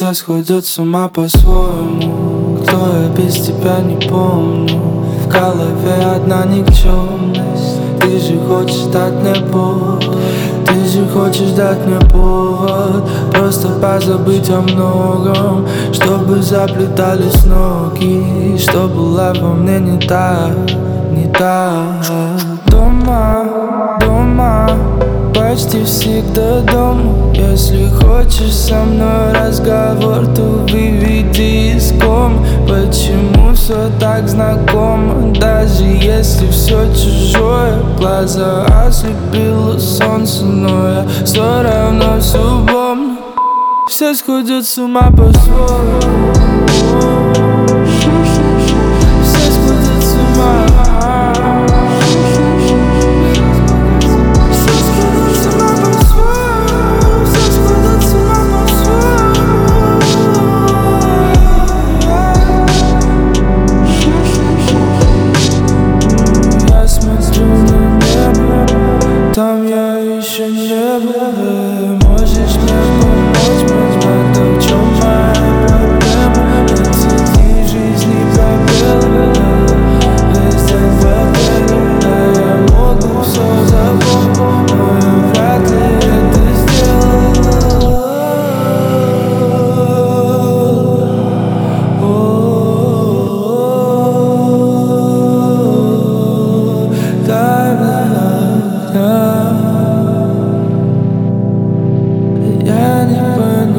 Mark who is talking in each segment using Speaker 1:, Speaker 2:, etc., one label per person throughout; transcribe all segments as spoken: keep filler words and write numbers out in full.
Speaker 1: Все сходят с ума по-своему. Кто я без тебя не помню. В голове одна никчемность. Ты же хочешь дать мне повод. Ты же хочешь дать мне повод. Просто позабыть о многом, чтобы заплетались ноги, что была во мне не так, не так. Дома, дома, почти всегда дома. Если хочешь со мной разговор, то выведи из кома. Почему все так знакомо, даже если все чужое? Глаза ослепило солнце, но я все равно все помню. Все сходят с ума по-своему. Все сходят с ума. Там я еще не был. Можешь мне помочь, быть в этом, в чем моя проблема? Оцени в жизни пробелы, весь день в отеле. Да, я могу все запомнить, но я вряд ли это сделал. Я не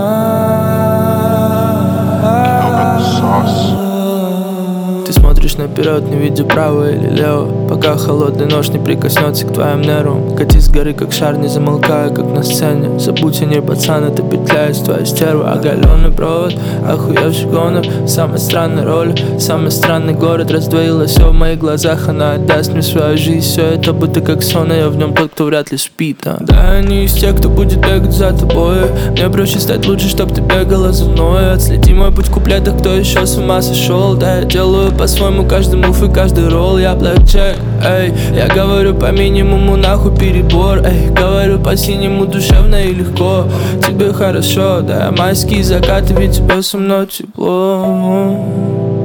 Speaker 1: понимаю. Ты смотришь наперед, не видя право или лево, пока холодный нож не прикоснется к твоим нервам. Катись с горы, как шар, не замолкая, как на сцене. Забудь о ней, пацан, это петля из твоей стервы. Оголенный провод, охуевший гонор. Самая странная роль, самый странный город. Раздвоилось все в моих глазах, она отдаст мне свою жизнь. Все это будто как сон, а я в нем тот, кто вряд ли спит, а. Да, я не из тех, кто будет бегать за тобой. Мне проще стать лучше, чтоб ты бегала за мной. Отследи мой путь в куплетах, кто еще с ума сошел. Да, я делаю по-своему каждый мув и каждый ролл. Я блэкджек, эй, я говорю по минимуму, нахуй перебор. Эй, говорю по-синему, душевно и легко. Тебе хорошо, да, майские закаты, ведь тебе со мной тепло.